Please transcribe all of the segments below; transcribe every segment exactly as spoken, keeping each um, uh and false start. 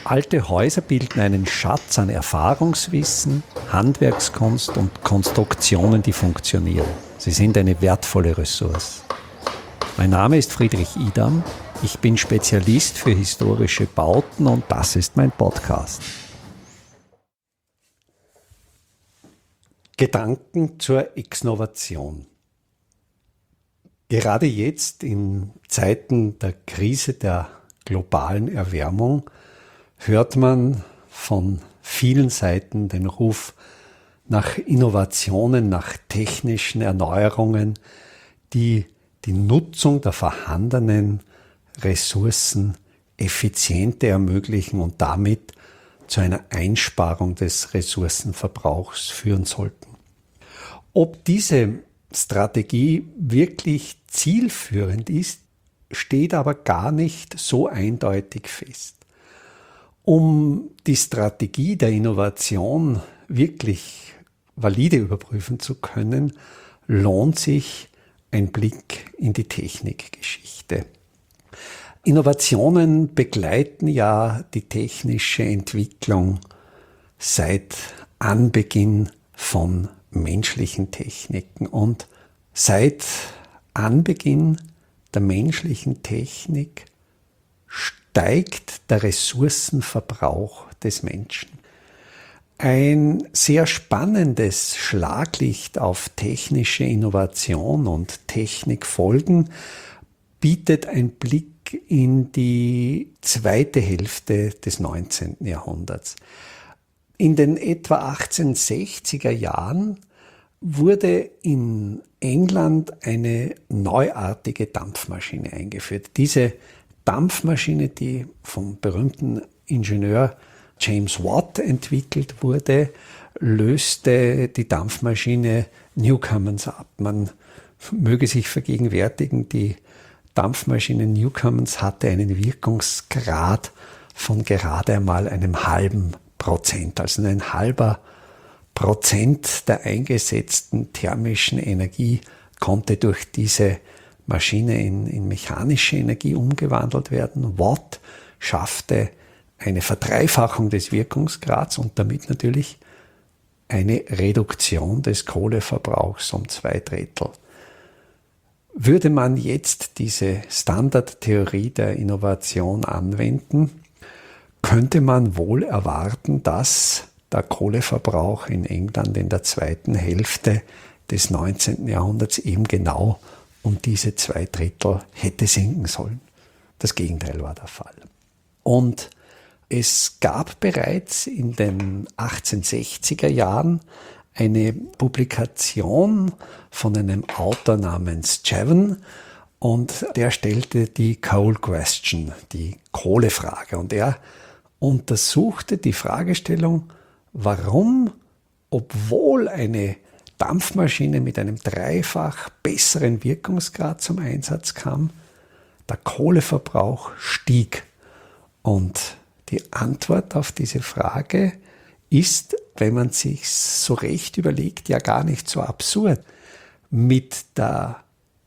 Alte Häuser bilden einen Schatz an Erfahrungswissen, Handwerkskunst und Konstruktionen, die funktionieren. Sie sind eine wertvolle Ressource. Mein Name ist Friedrich Idam. Ich bin Spezialist für historische Bauten und das ist mein Podcast. Gedanken zur Exnovation. Gerade jetzt in Zeiten der Krise der globalen Erwärmung hört man von vielen Seiten den Ruf nach Innovationen, nach technischen Erneuerungen, die die Nutzung der vorhandenen Ressourcen effizienter ermöglichen und damit zu einer Einsparung des Ressourcenverbrauchs führen sollten. Ob diese Strategie wirklich zielführend ist, steht aber gar nicht so eindeutig fest. Um die Strategie der Innovation wirklich valide überprüfen zu können, lohnt sich ein Blick in die Technikgeschichte. Innovationen begleiten ja die technische Entwicklung seit Anbeginn von menschlichen Techniken. Und seit Anbeginn der menschlichen Technik steigt der Ressourcenverbrauch des Menschen. Ein sehr spannendes Schlaglicht auf technische Innovation und Technikfolgen bietet ein Blick in die zweite Hälfte des neunzehnten Jahrhunderts. In den etwa achtzehnhundertsechziger Jahren wurde in England eine neuartige Dampfmaschine eingeführt. Diese Dampfmaschine, die vom berühmten Ingenieur James Watt entwickelt wurde, löste die Dampfmaschine Newcomen's ab. Man möge sich vergegenwärtigen, die Dampfmaschine Newcomen's hatte einen Wirkungsgrad von gerade einmal einem halben Prozent, also ein halber Prozent der eingesetzten thermischen Energie konnte durch diese Maschine in, in mechanische Energie umgewandelt werden. Watt schaffte eine Verdreifachung des Wirkungsgrads und damit natürlich eine Reduktion des Kohleverbrauchs um zwei Drittel. Würde man jetzt diese Standardtheorie der Innovation anwenden, könnte man wohl erwarten, dass der Kohleverbrauch in England in der zweiten Hälfte des neunzehnten Jahrhunderts eben genau um diese zwei Drittel hätte sinken sollen. Das Gegenteil war der Fall. Und es gab bereits in den achtzehnhundertsechziger Jahren eine Publikation von einem Autor namens Jevon und der stellte die Coal Question, die Kohlefrage. Und er untersuchte die Fragestellung, warum, obwohl eine Dampfmaschine mit einem dreifach besseren Wirkungsgrad zum Einsatz kam, der Kohleverbrauch stieg. Und die Antwort auf diese Frage ist, wenn man sich so recht überlegt, ja gar nicht so absurd. Mit der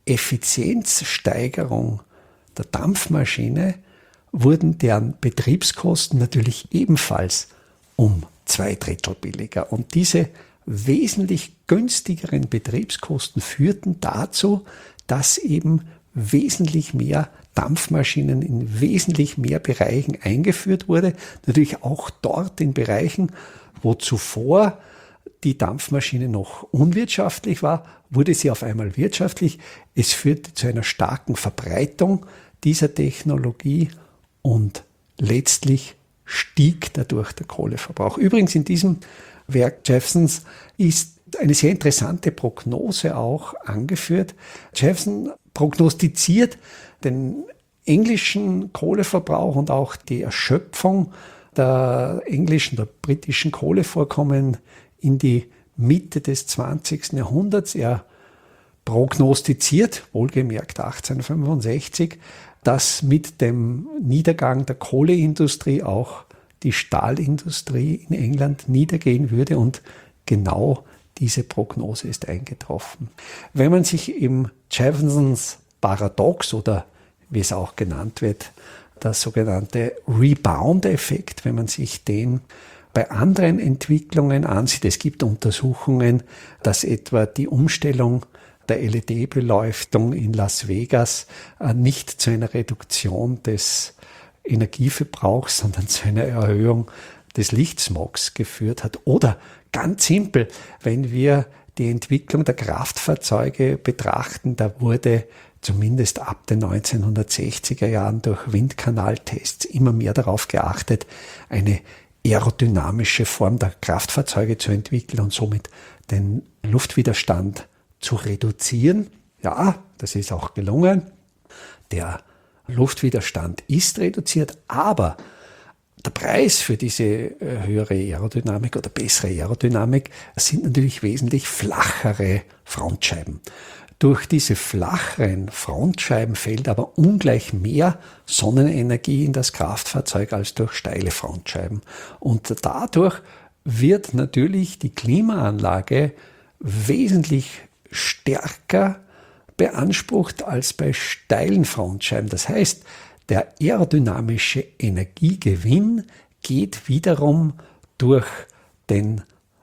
Effizienzsteigerung der Dampfmaschine wurden deren Betriebskosten natürlich ebenfalls um zwei Drittel billiger. Und diese wesentlich günstigeren Betriebskosten führten dazu, dass eben wesentlich mehr Dampfmaschinen in wesentlich mehr Bereichen eingeführt wurde. Natürlich auch dort in Bereichen, wo zuvor die Dampfmaschine noch unwirtschaftlich war, wurde sie auf einmal wirtschaftlich. Es führte zu einer starken Verbreitung dieser Technologie und letztlich stieg dadurch der Kohleverbrauch. Übrigens in diesem Werk Jevons ist eine sehr interessante Prognose auch angeführt. Jevons prognostiziert den englischen Kohleverbrauch und auch die Erschöpfung der englischen, der britischen Kohlevorkommen in die Mitte des zwanzigsten Jahrhunderts. Er prognostiziert, wohlgemerkt achtzehnhundertfünfundsechzig, dass mit dem Niedergang der Kohleindustrie auch die Stahlindustrie in England niedergehen würde und genau diese Prognose ist eingetroffen. Wenn man sich im Jevonsons Paradox oder wie es auch genannt wird, der sogenannte Rebound-Effekt, wenn man sich den bei anderen Entwicklungen ansieht. Es gibt Untersuchungen, dass etwa die Umstellung der L E D-Beleuchtung in Las Vegas nicht zu einer Reduktion des Energieverbrauchs, sondern zu einer Erhöhung des Lichtsmogs geführt hat. Oder ganz simpel, wenn wir die Entwicklung der Kraftfahrzeuge betrachten, da wurde zumindest ab den neunzehnhundertsechziger Jahren durch Windkanaltests immer mehr darauf geachtet, eine aerodynamische Form der Kraftfahrzeuge zu entwickeln und somit den Luftwiderstand zu reduzieren. Ja, das ist auch gelungen. Der Luftwiderstand ist reduziert, aber der Preis für diese höhere Aerodynamik oder bessere Aerodynamik sind natürlich wesentlich flachere Frontscheiben. Durch diese flacheren Frontscheiben fällt aber ungleich mehr Sonnenenergie in das Kraftfahrzeug als durch steile Frontscheiben. Und dadurch wird natürlich die Klimaanlage wesentlich stärker beansprucht als bei steilen Frontscheiben. Das heißt, der aerodynamische Energiegewinn geht wiederum durch den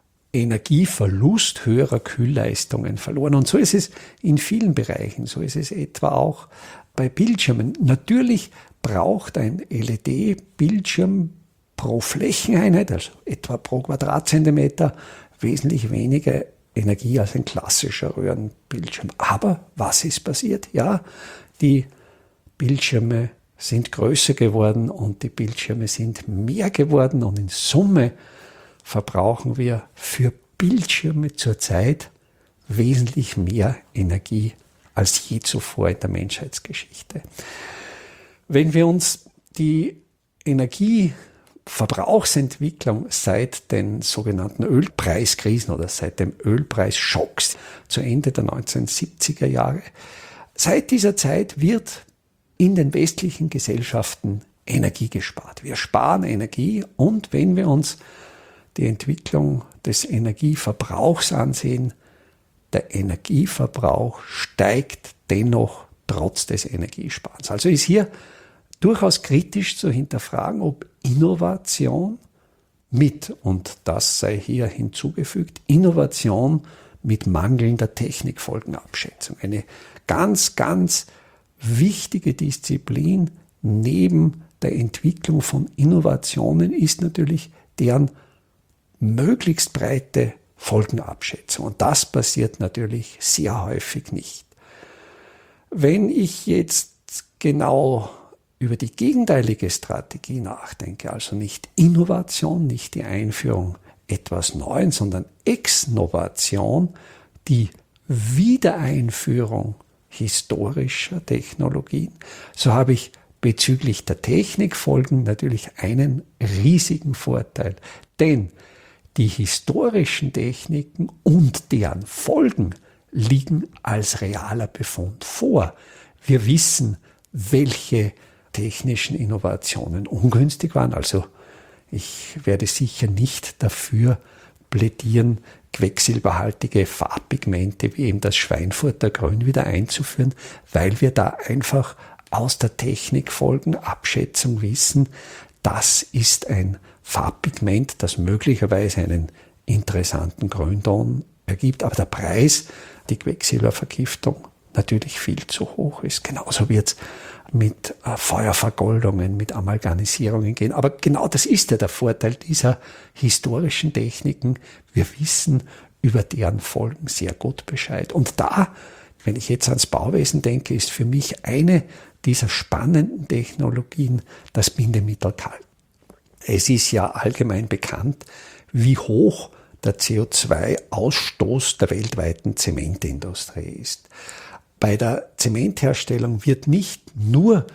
Energieverlust höherer Kühlleistungen verloren. Und so ist es in vielen Bereichen. So ist es etwa auch bei Bildschirmen. Natürlich braucht ein L E D-Bildschirm pro Flächeneinheit, also etwa pro Quadratzentimeter, wesentlich weniger Energie als ein klassischer Röhrenbildschirm. Aber was ist passiert? Ja, die Bildschirme sind größer geworden und die Bildschirme sind mehr geworden und in Summe verbrauchen wir für Bildschirme zurzeit wesentlich mehr Energie als je zuvor in der Menschheitsgeschichte. Wenn wir uns die Energieverbrauchsentwicklung seit den sogenannten Ölpreiskrisen oder seit dem Ölpreisschocks zu Ende der neunzehnhundertsiebziger Jahre, seit dieser Zeit wird in den westlichen Gesellschaften Energie gespart. Wir sparen Energie und wenn wir uns die Entwicklung des Energieverbrauchs ansehen, der Energieverbrauch steigt dennoch trotz des Energiesparens. Also ist hier durchaus kritisch zu hinterfragen, ob Innovation mit, und das sei hier hinzugefügt, Innovation mit mangelnder Technikfolgenabschätzung. Eine ganz, ganz wichtige Disziplin neben der Entwicklung von Innovationen ist natürlich deren möglichst breite Folgenabschätzung. Und das passiert natürlich sehr häufig nicht. Wenn ich jetzt genau über die gegenteilige Strategie nachdenke, also nicht Innovation, nicht die Einführung etwas Neuen, sondern Exnovation, die Wiedereinführung historischer Technologien, so habe ich bezüglich der Technikfolgen natürlich einen riesigen Vorteil. Denn die historischen Techniken und deren Folgen liegen als realer Befund vor. Wir wissen, welche technischen Innovationen ungünstig waren. Also ich werde sicher nicht dafür plädieren, quecksilberhaltige Farbpigmente wie eben das Schweinfurter Grün wieder einzuführen, weil wir da einfach aus der Technikfolgenabschätzung wissen, das ist ein Farbpigment, das möglicherweise einen interessanten Grünton ergibt, aber der Preis, die Quecksilbervergiftung, natürlich viel zu hoch ist. Genauso wird es mit äh, Feuervergoldungen, mit Amalganisierungen gehen. Aber genau das ist ja der Vorteil dieser historischen Techniken. Wir wissen über deren Folgen sehr gut Bescheid. Und da, wenn ich jetzt ans Bauwesen denke, ist für mich eine dieser spannenden Technologien das Bindemittel Kalk. Es ist ja allgemein bekannt, wie hoch der C O zwei Ausstoß der weltweiten Zementindustrie ist. Bei der Zementherstellung wird nicht nur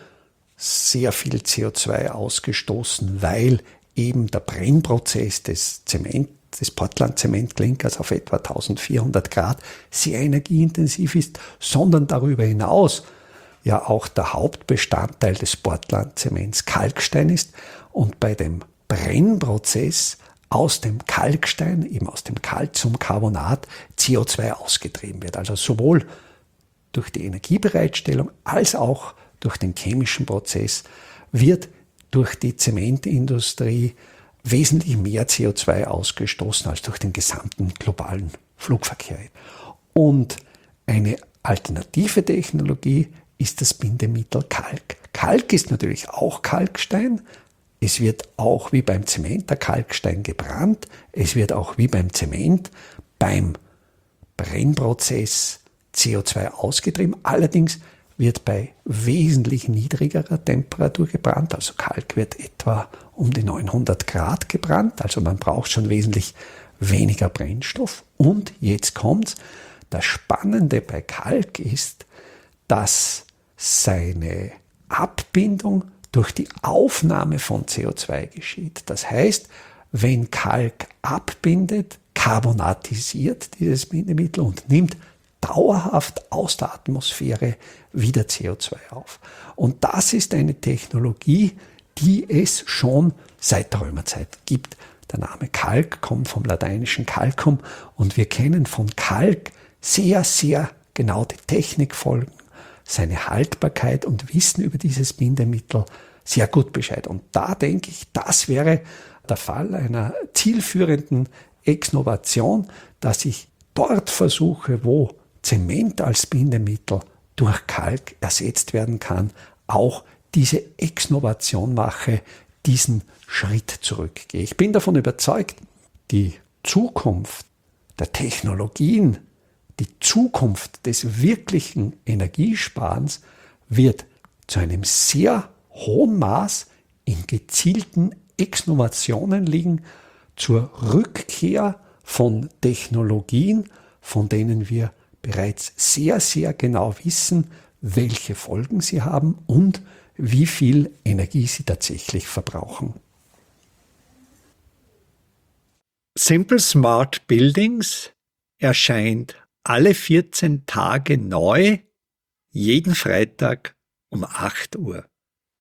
sehr viel C O zwei ausgestoßen, weil eben der Brennprozess des Zement, des Portland-Zementklinkers auf etwa eintausendvierhundert Grad sehr energieintensiv ist, sondern darüber hinaus ja auch der Hauptbestandteil des Portland-Zements Kalkstein ist und bei dem Brennprozess aus dem Kalkstein, eben aus dem Calciumcarbonat, C O zwei ausgetrieben wird. Also sowohl durch die Energiebereitstellung als auch durch den chemischen Prozess wird durch die Zementindustrie wesentlich mehr C O zwei ausgestoßen als durch den gesamten globalen Flugverkehr. Und eine alternative Technologie ist das Bindemittel Kalk. Kalk ist natürlich auch Kalkstein. Es wird auch wie beim Zement der Kalkstein gebrannt. Es wird auch wie beim Zement beim Brennprozess C O zwei ausgetrieben. Allerdings wird bei wesentlich niedrigerer Temperatur gebrannt. Also Kalk wird etwa um die neunhundert Grad gebrannt. Also man braucht schon wesentlich weniger Brennstoff. Und jetzt kommt's. Das Spannende bei Kalk ist, dass seine Abbindung durch die Aufnahme von C O zwei geschieht. Das heißt, wenn Kalk abbindet, karbonatisiert dieses Bindemittel und nimmt dauerhaft aus der Atmosphäre wieder C O zwei auf. Und das ist eine Technologie, die es schon seit der Römerzeit gibt. Der Name Kalk kommt vom lateinischen Calcum und wir kennen von Kalk sehr, sehr genau die Technikfolgen, seine Haltbarkeit und wissen über dieses Bindemittel sehr gut Bescheid. Und da denke ich, das wäre der Fall einer zielführenden Exnovation, dass ich dort versuche, wo Zement als Bindemittel durch Kalk ersetzt werden kann, auch diese Exnovation mache, diesen Schritt zurückgehe. Ich bin davon überzeugt, die Zukunft der Technologien, die Zukunft des wirklichen Energiesparens wird zu einem sehr hohen Maß in gezielten Exnovationen liegen, zur Rückkehr von Technologien, von denen wir bereits sehr, sehr genau wissen, welche Folgen sie haben und wie viel Energie sie tatsächlich verbrauchen. Simple Smart Buildings erscheint alle vierzehn Tage neu, jeden Freitag um acht Uhr.